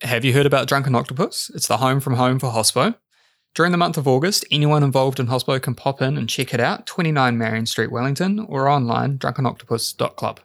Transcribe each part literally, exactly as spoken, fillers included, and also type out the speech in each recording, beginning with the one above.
Have you heard about Drunken Octopus? It's the home from home for Hospo. During the month of August, anyone involved in Hospo can pop in and check it out, twenty-nine Marion Street, Wellington, or online, drunken octopus dot club.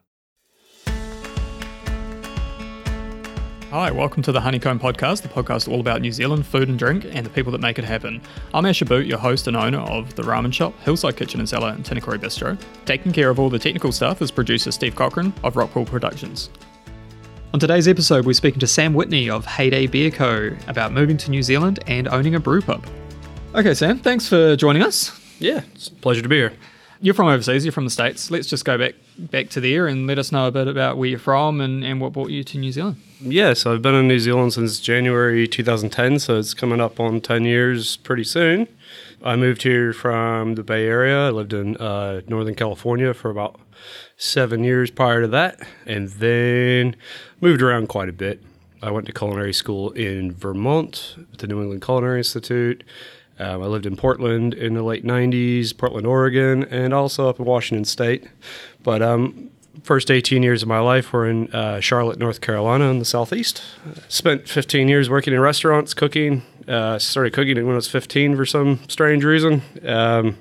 Hi, welcome to the Honeycomb Podcast, the podcast all about New Zealand food and drink and the people that make it happen. I'm Asher Boot, your host and owner of the ramen shop, Hillside Kitchen and Cellar and Tinakori Bistro. Taking care of all the technical stuff is producer Steve Cochran of Rockpool Productions. On today's episode, we're speaking to Sam Whitney of Heyday Beer Co. about moving to New Zealand and owning a brew pub. Okay, Sam, thanks for joining us. Yeah, it's a pleasure to be here. You're from overseas, you're from the States. Let's just go back back to there and let us know a bit about where you're from and, and what brought you to New Zealand. Yeah, so I've been in New Zealand since January two thousand ten, so it's coming up on ten years pretty soon. I moved here from the Bay Area. I lived in uh, Northern California for about seven years prior to that, and then moved around quite a bit. I went to culinary school in Vermont at the New England Culinary Institute. Um, I lived in Portland in the late nineties, Portland, Oregon, and also up in Washington State. But um, first eighteen years of my life were in uh, Charlotte, North Carolina in the Southeast. Spent fifteen years working in restaurants, cooking. Uh, started cooking when I was fifteen for some strange reason. Um,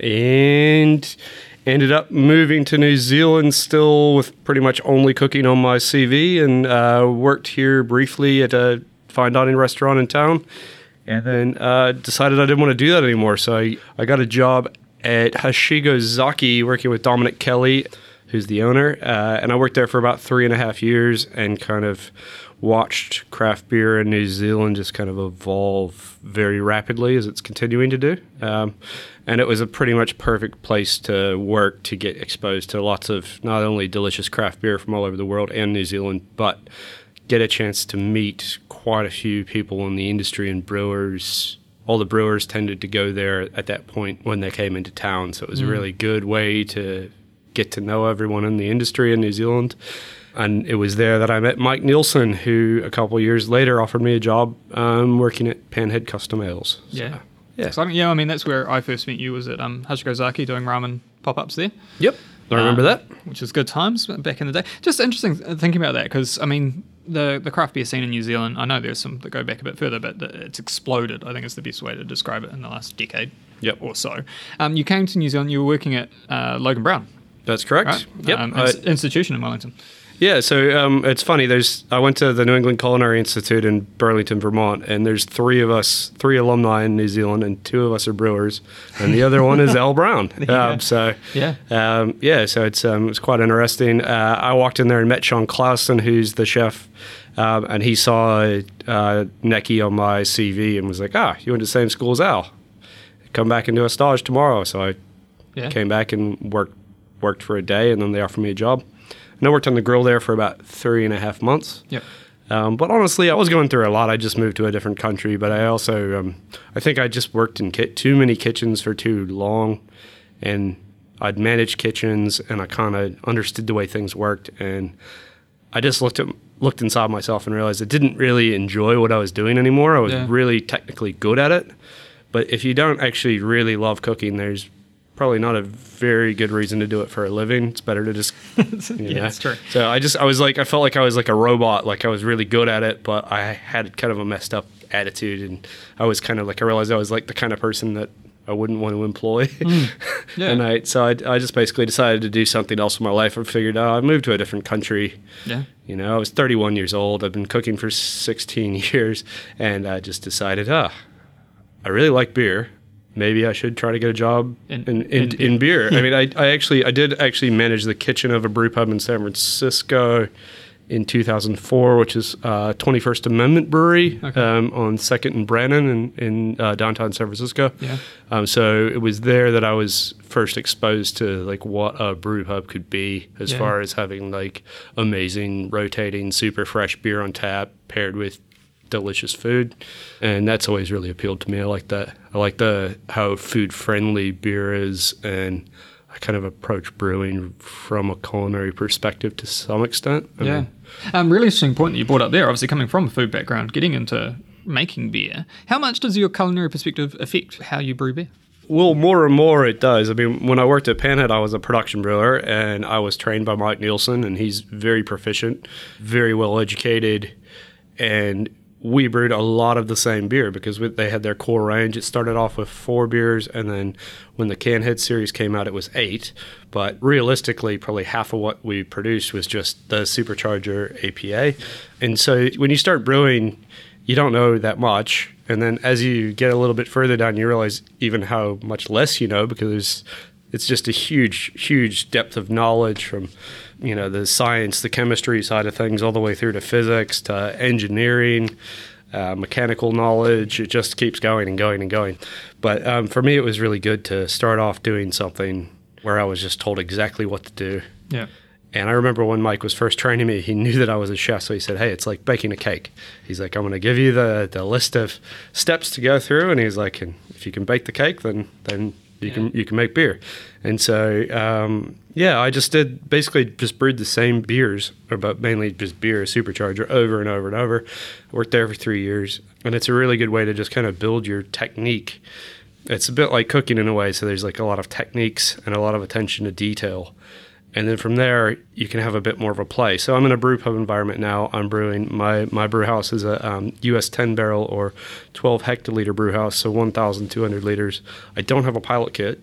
and ended up moving to New Zealand still with pretty much only cooking on my C V, and uh, worked here briefly at a fine dining restaurant in town. And then uh, decided I didn't want to do that anymore. So I, I got a job at Hashigo Zaki working with Dominic Kelly, who's the owner. Uh, and I worked there for about three and a half years and kind of watched craft beer in New Zealand just kind of evolve very rapidly as it's continuing to do. Um, and it was a pretty much perfect place to work to get exposed to lots of not only delicious craft beer from all over the world and New Zealand, but get a chance to meet quite a few people in the industry and brewers. All the brewers tended to go there at that point when they came into town. So it was mm. a really good way to get to know everyone in the industry in New Zealand. And it was there that I met Mike Nielsen, who a couple of years later offered me a job um, working at Panhead Custom Ales. So, yeah. Yeah. So, yeah, I mean, that's where I first met you, was at um, Hashigo Zaki doing ramen pop-ups there. Yep. I remember um, that. Which was good times back in the day. Just interesting thinking about that because, I mean, the, the craft beer scene in New Zealand, I know there's some that go back a bit further, but it's exploded, I think is the best way to describe it, in the last decade yep. or so. Um, you came to New Zealand, you were working at uh, Logan Brown. That's correct. Right? Yep. Um, uh, institution in Wellington. Yeah, so um, it's funny. There's I went to the New England Culinary Institute in Burlington, Vermont, and there's three of us, three alumni in New Zealand, and two of us are brewers, and the other one is Al Brown. yeah. Um, so yeah, um, yeah, so it's um, it's quite interesting. Uh, I walked in there and met Sean Clausen, who's the chef, um, and he saw uh, Neki on my C V and was like, "Ah, you went to the same school as Al. Come back and do a stage tomorrow." So I yeah. came back and worked worked for a day, and then they offered me a job. And I worked on the grill there for about three and a half months. Yep. Um, but honestly, I was going through a lot. I just moved to a different country, but I also, um, I think I just worked in ki- too many kitchens for too long, and I'd managed kitchens, and I kind of understood the way things worked, and I just looked at looked inside myself and realized I didn't really enjoy what I was doing anymore. I was yeah. really technically good at it, but if you don't actually really love cooking, there's probably not a very good reason to do it for a living. It's better to just, you yeah, know. that's true. So I just, I was like, I felt like I was like a robot. Like I was really good at it, but I had kind of a messed up attitude, and I was kind of like, I realized I was like the kind of person that I wouldn't want to employ. Mm. Yeah. and I, so I, I just basically decided to do something else with my life. I figured, oh, I moved to a different country. Yeah. You know, I was thirty-one years old. I've been cooking for sixteen years, and I just decided, ah, oh, I really like beer. Maybe I should try to get a job in in, in, in, in beer. I mean, I, I actually I did actually manage the kitchen of a brew pub in San Francisco in two thousand four, which is uh, twenty-first Amendment Brewery okay. um, on second and Brannan in, in uh, downtown San Francisco. Yeah. Um, so it was there that I was first exposed to like what a brew pub could be, as yeah. far as having like amazing, rotating, super fresh beer on tap paired with delicious food, and that's always really appealed to me. I like that. I like the how food friendly beer is, and I kind of approach brewing from a culinary perspective to some extent. I yeah, um, really interesting point that you brought up there. Obviously, coming from a food background, getting into making beer. How much does your culinary perspective affect how you brew beer? Well, more and more it does. I mean, when I worked at Panhead, I was a production brewer, and I was trained by Mike Nielsen, and he's very proficient, very well educated, and we brewed a lot of the same beer because we, they had their core range. It started off with four beers, and then when the Can Head series came out, it was eight. But realistically, probably half of what we produced was just the Supercharger A P A. And so when you start brewing, you don't know that much. And then as you get a little bit further down, you realize even how much less you know, because it's just a huge, huge depth of knowledge from, you know, the science, the chemistry side of things, all the way through to physics, to engineering, uh, mechanical knowledge. It just keeps going and going and going. But um, for me, it was really good to start off doing something where I was just told exactly what to do. Yeah. And I remember when Mike was first training me, he knew that I was a chef. So he said, hey, it's like baking a cake. He's like, I'm going to give you the, the list of steps to go through. And he's like, and if you can bake the cake, then then you yeah. can you can make beer. And so, um, yeah, I just did basically just brewed the same beers, or but mainly just beer, Supercharger, over and over and over. Worked there for three years. And it's a really good way to just kind of build your technique. It's a bit like cooking in a way. So there's like a lot of techniques and a lot of attention to detail. And then from there, you can have a bit more of a play. So I'm in a brew pub environment now. I'm brewing. My my brew house is a um, U S ten barrel or twelve hectoliter brew house, so one thousand two hundred liters. I don't have a pilot kit.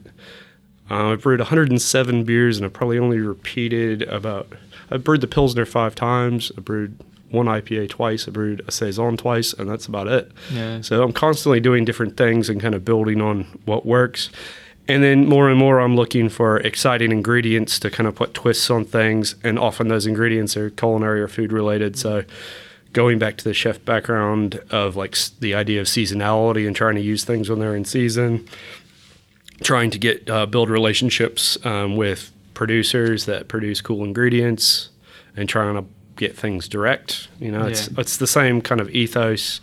Uh, I've brewed one hundred seven beers, and I've probably only repeated about... I've brewed the Pilsner five times. I brewed one I P A twice. I brewed a Saison twice, and that's about it. Yeah. So I'm constantly doing different things and kind of building on what works. And then more and more, I'm looking for exciting ingredients to kind of put twists on things. And often those ingredients are culinary or food related. So going back to the chef background of like the idea of seasonality and trying to use things when they're in season, trying to get uh, build relationships um, with producers that produce cool ingredients, and trying to get things direct. You know, it's Yeah. it's the same kind of ethos.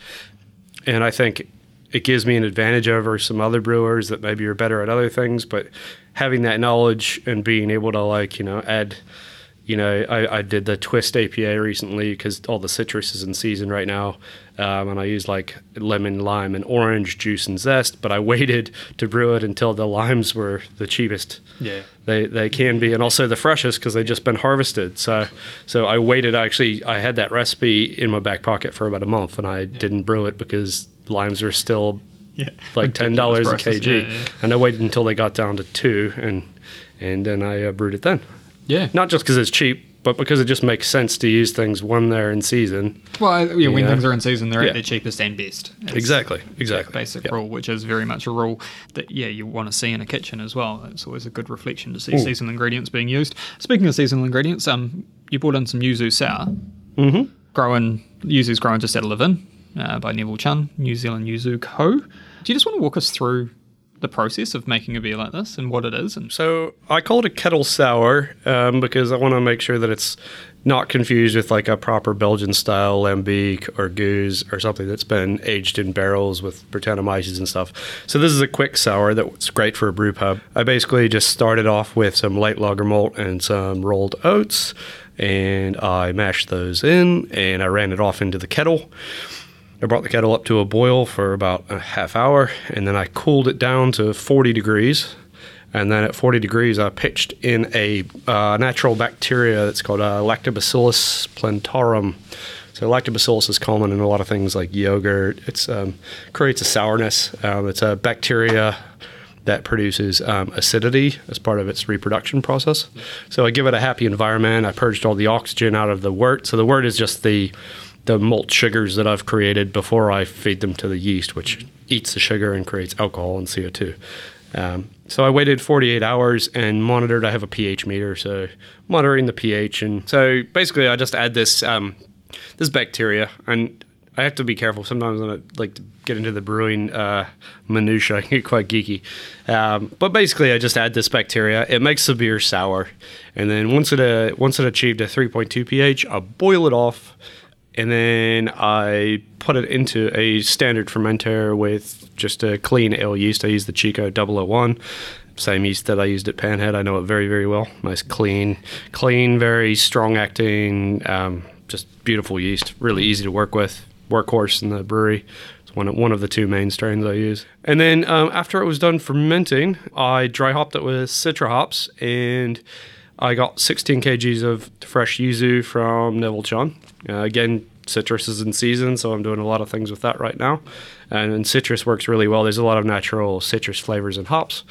And I think it gives me an advantage over some other brewers that maybe are better at other things, but having that knowledge and being able to like, you know, add, you know, I, I did the Twist A P A recently because all the citrus is in season right now. Um, and I used like lemon, lime, and orange juice and zest, but I waited to brew it until the limes were the cheapest. Yeah. They they can be, and also the freshest because they've just been harvested. So so I waited. Actually, I had that recipe in my back pocket for about a month, and I yeah. didn't brew it because limes are still yeah. like ten dollars a kg. Yeah, yeah. And I waited until they got down to two, and and then I uh, brewed it then. Yeah. Not just because it's cheap, but because it just makes sense to use things when they're in season. Well, yeah, when yeah. things are in season, they're yeah. at their cheapest and best. It's exactly, exactly. Basic yeah. rule, which is very much a rule that, yeah, you want to see in a kitchen as well. It's always a good reflection to see Ooh. seasonal ingredients being used. Speaking of seasonal ingredients, um, you brought in some yuzu sour. Mm-hmm. Grown, yuzu's grown just out of Levin uh, by Neville Chun, New Zealand Yuzu Co. Do you just want to walk us through the process of making a beer like this and what it is? And so I call it a kettle sour um, because I want to make sure that it's not confused with like a proper Belgian style lambic or goose or something that's been aged in barrels with Brettanomyces and stuff. So this is a quick sour that's great for a brew pub. I basically just started off with some light lager malt and some rolled oats, and I mashed those in and I ran it off into the kettle. I brought the kettle up to a boil for about a half hour, and then I cooled it down to forty degrees. And then at forty degrees, I pitched in a uh, natural bacteria that's called uh, Lactobacillus plantarum. So Lactobacillus is common in a lot of things like yogurt. It um, creates a sourness. Um, it's a bacteria that produces um, acidity as part of its reproduction process. So I give it a happy environment. I purged all the oxygen out of the wort. So the wort is just the the malt sugars that I've created before I feed them to the yeast, which eats the sugar and creates alcohol and C O two. Um, so I waited forty-eight hours and monitored. I have a pH meter, so monitoring the pH. And so basically I just add this um, this bacteria, and I have to be careful. Sometimes when I like to get into the brewing uh, minutiae, I get quite geeky. Um, but basically I just add this bacteria. It makes the beer sour. And then once it, uh, once it achieved a three point two pH, I'll boil it off. And then I put it into a standard fermenter with just a clean ale yeast. I use the Chico double oh one, same yeast that I used at Panhead. I know it very, very well. Nice, clean, clean, very strong-acting, um, just beautiful yeast. Really easy to work with. Workhorse in the brewery. It's one of, one of the two main strains I use. And then um, after it was done fermenting, I dry hopped it with Citra hops, and I got sixteen kilograms of fresh yuzu from Neville Chun. Uh, again, citrus is in season, so I'm doing a lot of things with that right now. And, and citrus works really well. There's a lot of natural citrus flavors in hops.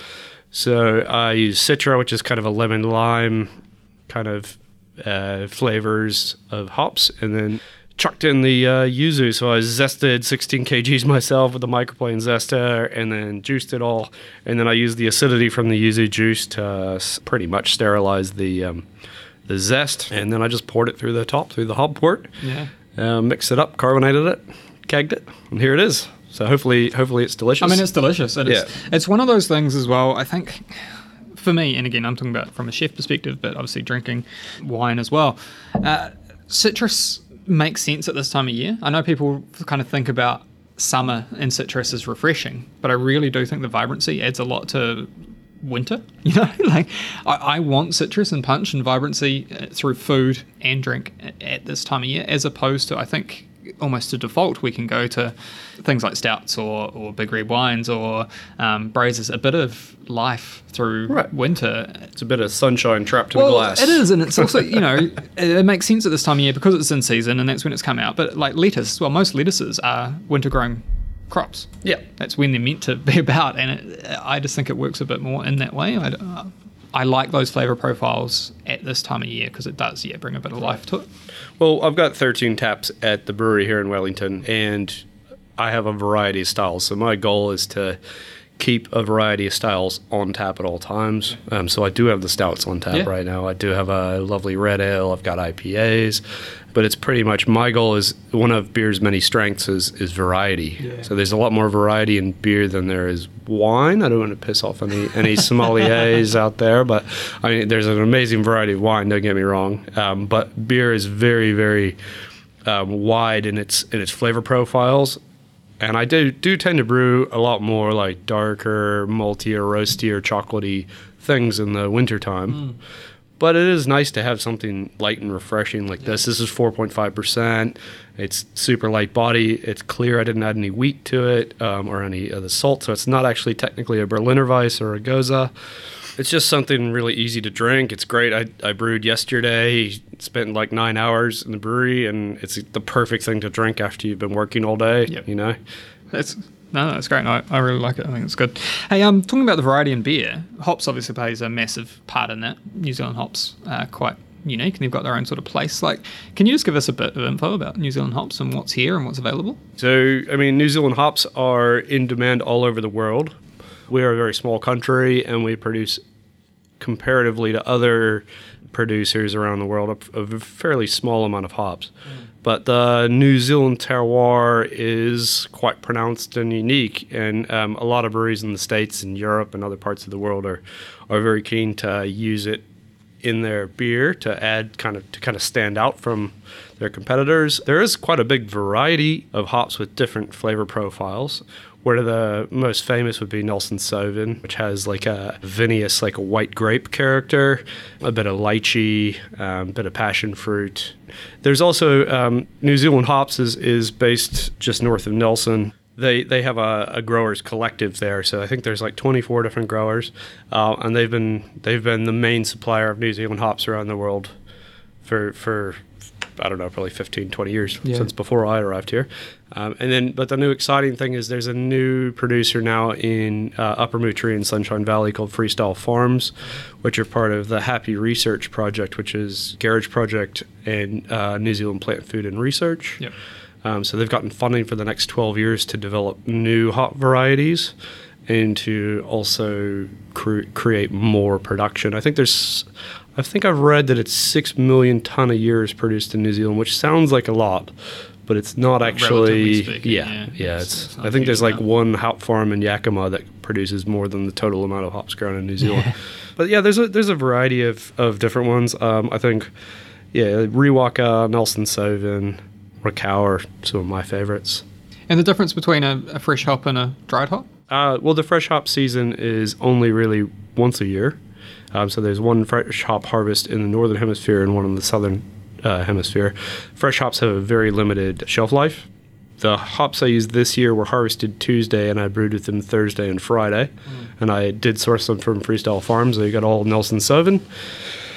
So I use Citra, which is kind of a lemon lime kind of uh, flavors of hops, and then chucked in the uh, yuzu. So I zested sixteen kilograms myself with the microplane zester, and then juiced it all. And then I used the acidity from the yuzu juice to uh, pretty much sterilize the um, the zest. And then I just poured it through the top, through the hob port. Yeah. Uh, mixed it up, carbonated it, kegged it, and here it is. So hopefully, hopefully it's delicious. I mean, it's delicious. It yeah. is. It's one of those things as well. I think, for me, and again, I'm talking about from a chef perspective, but obviously drinking wine as well. Uh, citrus makes sense at this time of year. I know people kind of think about summer and citrus as refreshing, but I really do think the vibrancy adds a lot to winter. You know, like I, I want citrus and punch and vibrancy through food and drink at this time of year, as opposed to, I think, almost to default, we can go to things like stouts or, or big red wines or um, braises, a bit of life through right. winter. It's a bit of sunshine trapped in well, a glass. It is, and it's also, you know, it, it makes sense at this time of year because it's in season and that's when it's come out. But like lettuce, well, most lettuces are winter-grown crops. Yeah. That's when they're meant to be about, and it, I just think it works a bit more in that way. I, uh, I like those flavour profiles at this time of year because it does, yeah, bring a bit of life to it. Well, I've got thirteen taps at the brewery here in Wellington, and I have a variety of styles. So my goal is to keep a variety of styles on tap at all times. Um, so I do have the stouts on tap yeah. right now. I do have a lovely red ale. I've got I P As. But it's pretty much, my goal is, one of beer's many strengths is, is variety. Yeah. So there's a lot more variety in beer than there is wine. I don't want to piss off any, any sommeliers out there, but I mean, there's an amazing variety of wine, don't get me wrong. Um, but beer is very, very um, wide in its in its flavor profiles. And I do, do tend to brew a lot more like darker, maltier, roastier, chocolatey things in the wintertime. Mm. But it is nice to have something light and refreshing like this. This is four point five percent. It's super light body. It's clear. I didn't add any wheat to it um, or any of the salt, so it's not actually technically a Berliner Weiss or a Goza. It's just something really easy to drink. It's great. I, I brewed yesterday, spent like nine hours in the brewery, and it's the perfect thing to drink after you've been working all day, yep. you know? That's... No, that's great. I, I really like it. I think it's good. Hey, um, talking about the variety in beer, hops obviously plays a massive part in that. New Zealand hops are quite unique and they've got their own sort of place. Like, can you just give us a bit of info about New Zealand hops and what's here and what's available? So, I mean, New Zealand hops are in demand all over the world. We are a very small country and we produce, comparatively to other producers around the world, a, a fairly small amount of hops. Mm. But the New Zealand terroir is quite pronounced and unique, and um, a lot of breweries in the States and Europe and other parts of the world are, are very keen to use it in their beer to add kind of to kind of stand out from their competitors. There is quite a big variety of hops with different flavor profiles. Where the most famous would be Nelson Sauvin, which has like a vinous, like a white grape character, a bit of lychee, a um, bit of passion fruit. There's also um, New Zealand Hops is, is based just north of Nelson. They they have a, a growers collective there, so I think there's like twenty-four different growers, uh, and they've been they've been the main supplier of New Zealand hops around the world for for. I don't know, probably fifteen, twenty years yeah. since before I arrived here. Um, and then, but the new exciting thing is there's a new producer now in uh, Upper Moutere in Sunshine Valley called Freestyle Farms, which are part of the Happy Research Project, which is Garage Project and uh, New Zealand Plant Food and Research. Yep. Um, so they've gotten funding for the next twelve years to develop new hop varieties and to also cre- create more production. I think there's... I think I've read that it's six million ton a year is produced in New Zealand, which sounds like a lot, but it's not actually. Speaking, yeah, yeah. yeah. It's. it's I think there's like amount. one hop farm in Yakima that produces more than the total amount of hops grown in New Zealand. Yeah. But yeah, there's a there's a variety of, of different ones. Um, I think, yeah, Riwaka, Nelson Sauvin, Rakau are some of my favorites. And the difference between a, a fresh hop and a dried hop? Uh, well, the fresh hop season is only really once a year. Um, so there's one fresh hop harvest in the northern hemisphere and one in the southern uh, hemisphere. Fresh hops have a very limited shelf life. The hops I used this year were harvested Tuesday, and I brewed with them Thursday and Friday. Mm. And I did source them from Freestyle Farms. They got all Nelson Sauvin.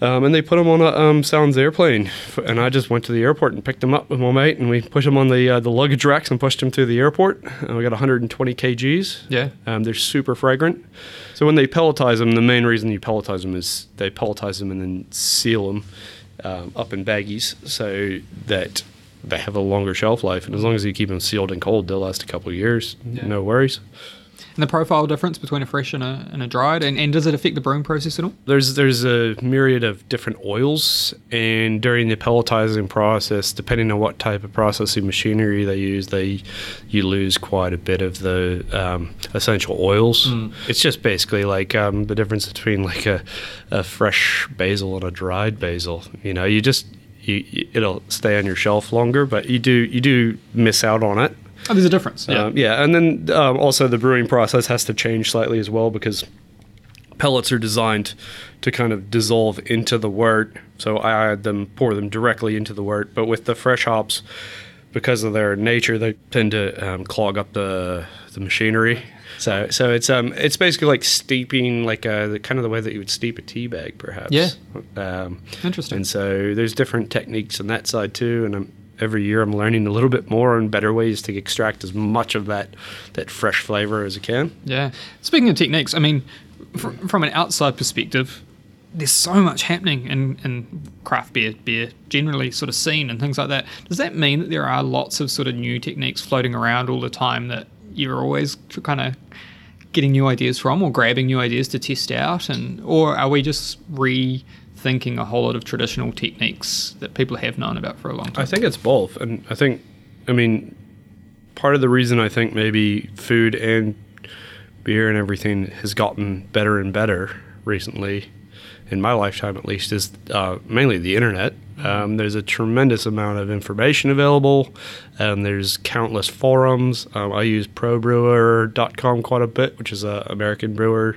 Um, and they put them on a um, Sounds airplane, and I just went to the airport and picked them up with my mate, and we pushed them on the uh, the luggage racks and pushed them through the airport. And we got one hundred twenty kilograms. Yeah. Um, they're super fragrant. So when they pelletize them, the main reason you pelletize them is they pelletize them and then seal them um, up in baggies so that they have a longer shelf life. And as long as you keep them sealed and cold, they'll last a couple of years. Yeah. No worries. And the profile difference between a fresh and a, and a dried, and, and does it affect the brewing process at all? There's there's a myriad of different oils, and during the pelletizing process, depending on what type of processing machinery they use, they you lose quite a bit of the um, essential oils. Mm. It's just basically like um, the difference between like a, a fresh basil and a dried basil. You know, you just you, you, it'll stay on your shelf longer, but you do you do miss out on it. Oh, there's a difference. Yeah, um, yeah, and then um, also the brewing process has to change slightly as well because pellets are designed to kind of dissolve into the wort. So I add them, pour them directly into the wort. But with the fresh hops, because of their nature, they tend to um, clog up the the machinery. So so it's um it's basically like steeping, like a, the kind of the way that you would steep a tea bag, perhaps. Yeah. Um, Interesting. And so there's different techniques on that side too, and I'm. Every year I'm learning a little bit more and better ways to extract as much of that that fresh flavor as I can. Yeah. Speaking of techniques, I mean, fr- from an outside perspective, there's so much happening in, in craft beer, beer generally sort of scene and things like that. Does that mean that there are lots of sort of new techniques floating around all the time that you're always kind of getting new ideas from or grabbing new ideas to test out? And or are we just re... thinking a whole lot of traditional techniques that people have known about for a long time? I think it's both. And I think, I mean, part of the reason I think maybe food and beer and everything has gotten better and better recently, in my lifetime at least, is uh, mainly the internet. Um, there's a tremendous amount of information available. Um, there's countless forums. Um, I use pro brewer dot com quite a bit, which is an American brewer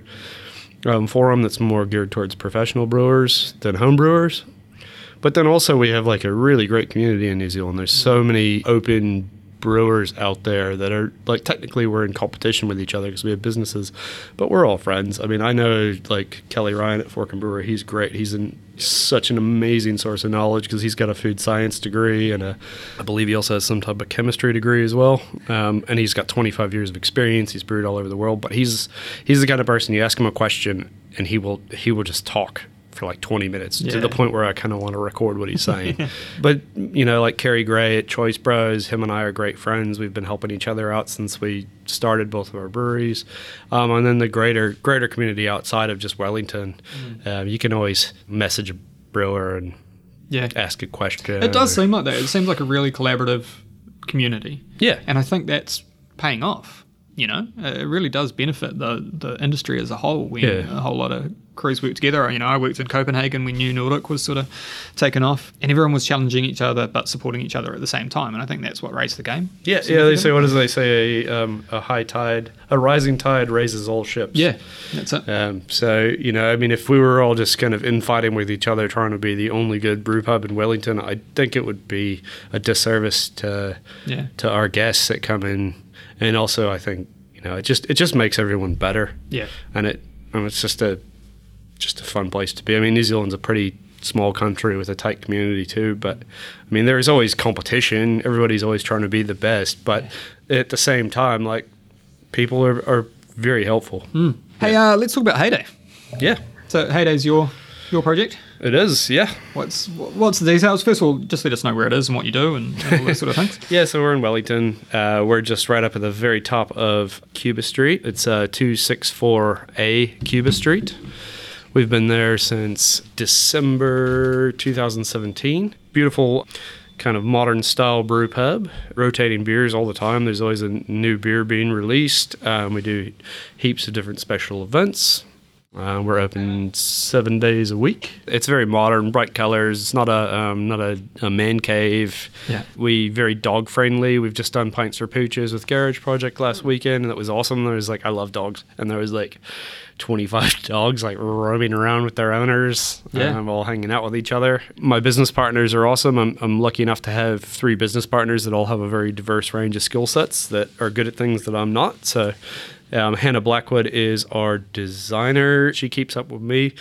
Um, forum that's more geared towards professional brewers than home brewers. But then also we have like a really great community in New Zealand. There's so many open brewers out there that are like, technically we're in competition with each other because we have businesses, but we're all friends. I mean, I know like Kelly Ryan at Fork and Brewer. He's great. He's in such an amazing source of knowledge because he's got a food science degree and a, I believe he also has some type of chemistry degree as well. Um, and he's got twenty-five years of experience. He's brewed all over the world, but he's he's the kind of person you ask him a question and he will he will just talk for like twenty minutes yeah. to the point where I kind of want to record what he's saying. But, you know, like Kerry Gray at Choice Bros, him and I are great friends. We've been helping each other out since we started both of our breweries. Um, and then the greater greater community outside of just Wellington, mm. um, you can always message a brewer and yeah. ask a question. It does or, seem like that. It seems like a really collaborative community. Yeah. And I think that's paying off. You know, it really does benefit the, the industry as a whole when yeah. a whole lot of crews work together. You know, I worked in Copenhagen when New Nordic was sort of taken off and everyone was challenging each other but supporting each other at the same time. And I think that's what raised the game. Yeah, yeah. They say, what does they say? A, um, a high tide, a rising tide raises all ships. Yeah, that's it. Um, so, you know, I mean, if we were all just kind of infighting with each other trying to be the only good brew pub in Wellington, I think it would be a disservice to yeah. to our guests that come in. And also, I think, you know, it just it just makes everyone better. Yeah. And it and it's just a just a fun place to be. I mean, New Zealand's a pretty small country with a tight community too, but I mean, there's always competition. Everybody's always trying to be the best, but yeah. at the same time, like, people are, are very helpful. Mm. Hey, yeah. uh, let's talk about Heyday. Yeah. So Heyday's your your project? It is, yeah. What's what's the details? First of all, just let us know where it is and what you do and, and all those sort of things. Yeah, so we're in Wellington. Uh, we're just right up at the very top of Cuba Street. It's uh, two sixty-four A Cuba Street. We've been there since December two thousand seventeen. Beautiful kind of modern style brew pub, rotating beers all the time. There's always a new beer being released. Um, we do heaps of different special events. Uh, we're open seven days a week. It's very modern, bright colors. It's not a um, not a, a man cave. Yeah. We very dog friendly. We've just done Pints for Pooches with Garage Project last weekend, and it was awesome. There was like, I love dogs, and there was like twenty-five dogs like roaming around with their owners. Yeah. Um, all hanging out with each other. My business partners are awesome. I'm I'm lucky enough to have three business partners that all have a very diverse range of skill sets that are good at things that I'm not. So. Um, Hannah Blackwood is our designer. She keeps up with me.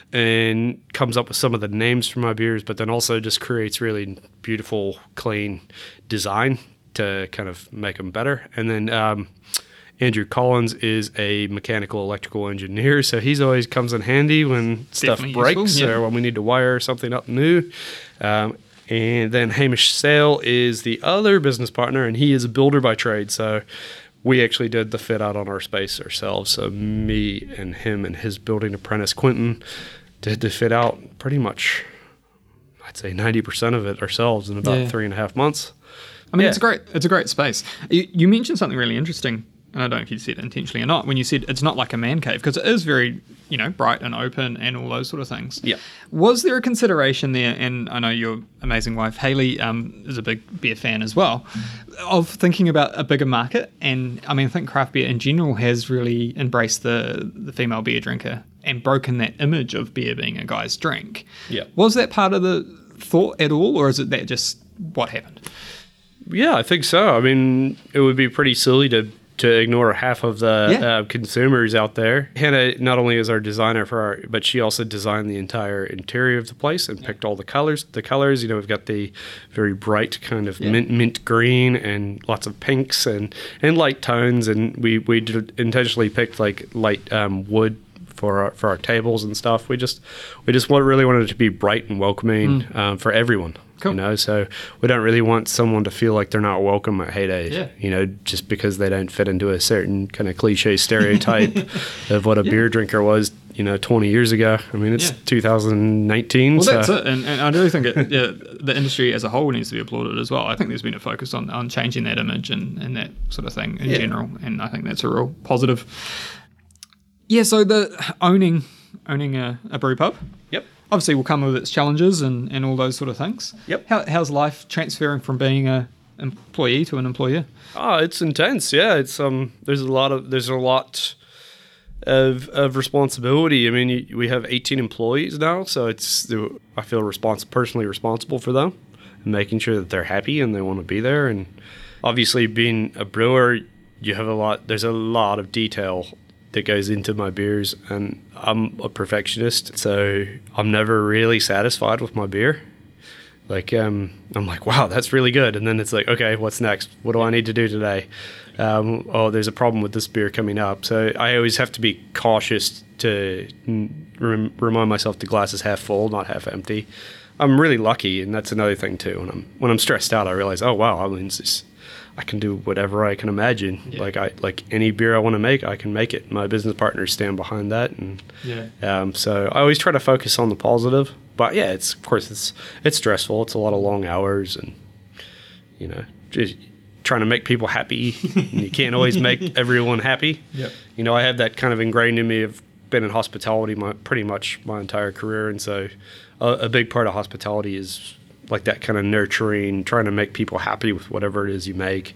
and comes up with some of the names for my beers, but then also just creates really beautiful, clean design to kind of make them better. And then um, Andrew Collins is a mechanical electrical engineer, so he's always comes in handy when stuff Definitely breaks useful, yeah. or when we need to wire something up new. Um, and then Hamish Sale is the other business partner, and he is a builder by trade, so we actually did the fit out on our space ourselves. So me and him and his building apprentice, Quentin, did the fit out pretty much, I'd say ninety percent of it ourselves in about Yeah. three and a half months. I mean, Yeah. it's a great, it's a great space. You, you mentioned something really interesting, and I don't know if you said it intentionally or not, when you said it's not like a man cave, because it is very, you know, bright and open and all those sort of things. Yeah. Was there a consideration there, and I know your amazing wife, Hayley, um, is a big beer fan as well, of thinking about a bigger market? And I mean, I think craft beer in general has really embraced the, the female beer drinker and broken that image of beer being a guy's drink. Yeah. Was that part of the thought at all, or is it that just what happened? Yeah, I think so. I mean, it would be pretty silly to to ignore half of the Yeah. uh, consumers out there. Hannah not only is our designer for our, but she also designed the entire interior of the place and picked all the colors. The colors, you know, we've got the very bright kind of Yeah. mint mint green and lots of pinks and, and light tones. And we we did intentionally picked like light um, wood for our, for our tables and stuff. We just we just want, really wanted it to be bright and welcoming um, for everyone. Cool. You know, so we don't really want someone to feel like they're not welcome at Heyday, Yeah. you know, just because they don't fit into a certain kind of cliche stereotype of what a Yeah. beer drinker was, you know, twenty years ago. I mean, it's Yeah. two thousand nineteen. Well, so. that's it, and, and I do think it, yeah, the industry as a whole needs to be applauded as well. I think there's been a focus on, on changing that image and, and that sort of thing in Yeah. general, and I think that's a real positive. Yeah, so the owning owning a, a brew pub Yep. obviously will come with its challenges and, and all those sort of things. Yep. How, how's life transferring from being a employee to an employer? Oh, it's intense. Yeah, it's um. There's a lot of there's a lot of of responsibility. I mean, you, we have eighteen employees now, so it's the- I feel respons- personally responsible for them and making sure that they're happy and they want to be there. And obviously, being a brewer, you have a lot. There's a lot of detail that goes into my beers, and I'm a perfectionist, so I'm never really satisfied with my beer. Like, um, I'm like, wow, that's really good. And then it's like, okay, what's next? What do I need to do today? Um, oh, there's a problem with this beer coming up. So I always have to be cautious to rem- remind myself the glass is half full, not half empty. I'm really lucky, and that's another thing too. When I'm when I'm stressed out, I realize, oh wow, I mean, it's just, I can do whatever I can imagine. Yeah. Like I like any beer I want to make, I can make it. My business partners stand behind that, and Yeah. um, so I always try to focus on the positive. But yeah, it's of course it's it's stressful. It's a lot of long hours, and you know, just trying to make people happy. And you can't always make everyone happy. Yep. You know, I have that kind of ingrained in me. I've been in hospitality my, pretty much my entire career, and so a, a big part of hospitality is like that kind of nurturing, trying to make people happy with whatever it is you make.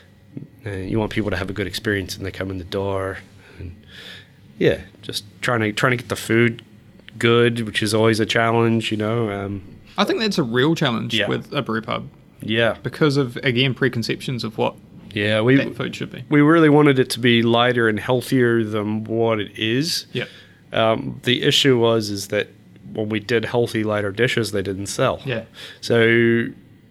Yeah. And you want people to have a good experience when they come in the door, and yeah, just trying to trying to get the food good, which is always a challenge, you know. Um, I think that's a real challenge Yeah. with a brew pub yeah, because of, again, preconceptions of what yeah, we that food should be. we really wanted it to be lighter and healthier than what it is. Yeah. Um, the issue was is that when we did healthy lighter dishes, they didn't sell. Yeah. So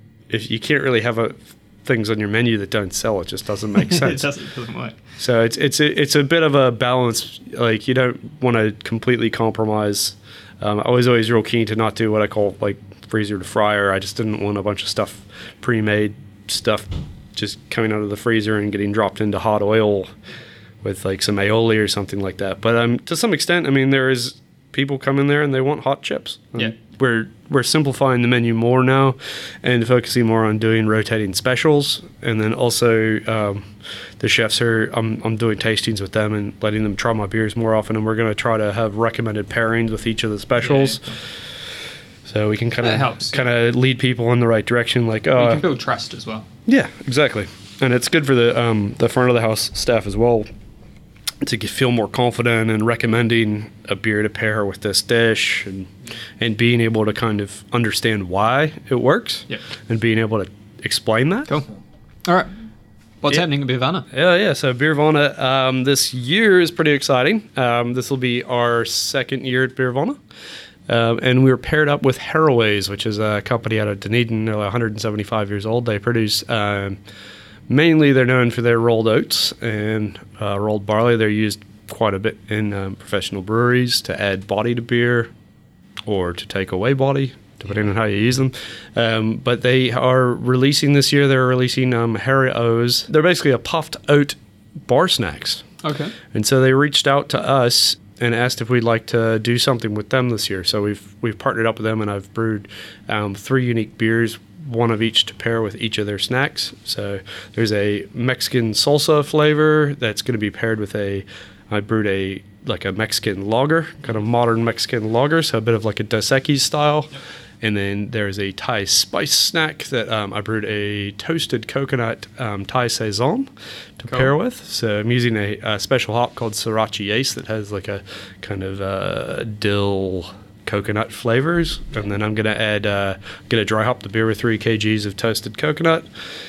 if you can't really have a, things on your menu that don't sell, it just doesn't make it sense. doesn't, it doesn't work. So it's it's a, it's a bit of a balance. Like you don't want to completely compromise. Um, I was always real keen to not do what I call like freezer to fryer. I just didn't want a bunch of stuff, pre-made stuff, just coming out of the freezer and getting dropped into hot oil with like some aioli or something like that. But um, to some extent, I mean, there is people come in there and they want hot chips. Um, Yeah. We're we're simplifying the menu more now, and focusing more on doing rotating specials, and then also um, the chefs are I'm I'm doing tastings with them and letting them try my beers more often, and we're going to try to have recommended pairings with each of the specials, Yeah. so we can kind That of helps. kind of lead people in the right direction. Like, You uh, can build trust as well. yeah, exactly, and it's good for the um, the front of the house staff as well, to get, feel more confident in recommending a beer to pair with this dish, and and being able to kind of understand why it works, Yep. and being able to explain that. Cool. All right. What's yeah. happening at Beervana? Yeah, yeah. So Beervana um, this year is pretty exciting. Um, this will be our second year at Beervana. Um, and we were paired up with Harrowways, which is a company out of Dunedin. They're one hundred seventy-five years old. They produce, um, mainly they're known for their rolled oats and uh, rolled barley. They're used quite a bit in um, professional breweries to add body to beer or to take away body, depending on how you use them. Um, but they are releasing this year, they're releasing um, Harry-O's. They're basically a puffed oat bar snacks. Okay. And so they reached out to us and asked if we'd like to do something with them this year. So we've we've partnered up with them, and I've brewed um, three unique beers, one of each to pair with each of their snacks. So there's a Mexican salsa flavor that's going to be paired with a, I brewed a like a Mexican lager, kind of modern Mexican lager, so a bit of like a Dos Equis style. Yep. And then there's a Thai spice snack that um, I brewed a toasted coconut um, Thai Saison to cool. pair with. So I'm using a, a special hop called Sriracha Ace that has like a kind of uh, dill coconut flavors. And then I'm going to add, uh, going to dry hop the beer with three kilograms of toasted coconut.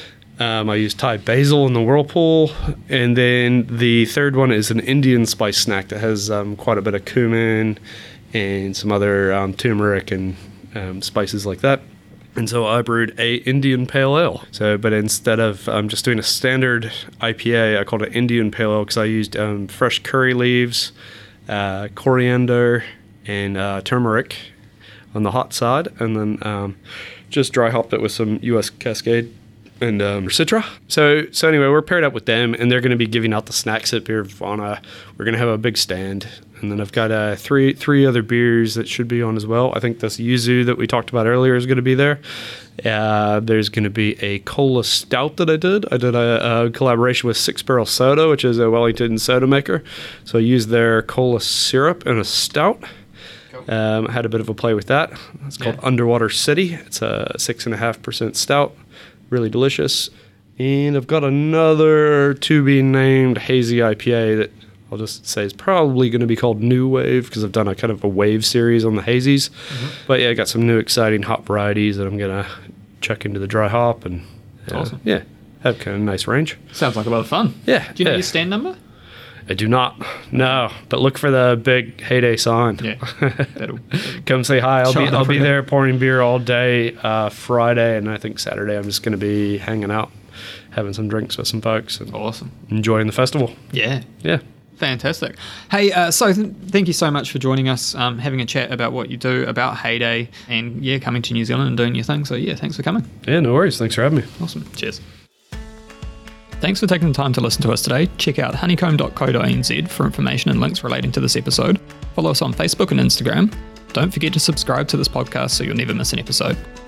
Um, I use Thai basil in the whirlpool. And then the third one is an Indian spice snack that has um, quite a bit of cumin and some other um, turmeric and Um, spices like that. And so I brewed a Indian Pale Ale. So, but instead of um, just doing a standard I P A, I called it Indian Pale Ale because I used um, fresh curry leaves, uh, coriander, and uh, turmeric on the hot side, and then um, just dry hopped it with some U S Cascade and um, Citra. So, so anyway, we're paired up with them, and they're going to be giving out the snacks at Beervana. We're going to have a big stand. And then I've got uh, three three other beers that should be on as well. I think this Yuzu that we talked about earlier is going to be there. Uh, there's going to be a cola stout that I did. I did a, a collaboration with Six Barrel Soda, which is a Wellington soda maker. So I used their cola syrup in a stout. Cool. Um, I had a bit of a play with that. It's called yeah. Underwater City. It's a six and a half percent stout. Really delicious. And I've got another to be named hazy I P A that I'll just say it's probably going to be called New Wave because I've done a kind of a wave series on the hazies. Mm-hmm. But yeah, I got some new exciting hop varieties that I'm going to chuck into the dry hop and uh, awesome. Yeah, have kind of a nice range. Sounds like a lot of fun. Yeah. Do you know yeah. your stand number? I do not. No, but look for the big heyday sign. Yeah, that'll, that'll come say hi. I'll be I'll be there pouring beer all day uh, Friday, and I think Saturday I'm just going to be hanging out, having some drinks with some folks. And awesome. Enjoying the festival. Yeah. Yeah. Fantastic. Hey, uh, so th- thank you so much for joining us, um, having a chat about what you do, about Heyday, and yeah, coming to New Zealand and doing your thing. So yeah, thanks for coming. Yeah, no worries. Thanks for having me. Awesome. Cheers. Thanks for taking the time to listen to us today. Check out honeycomb dot co dot n z for information and links relating to this episode. Follow us on Facebook and Instagram. Don't forget to subscribe to this podcast so you'll never miss an episode.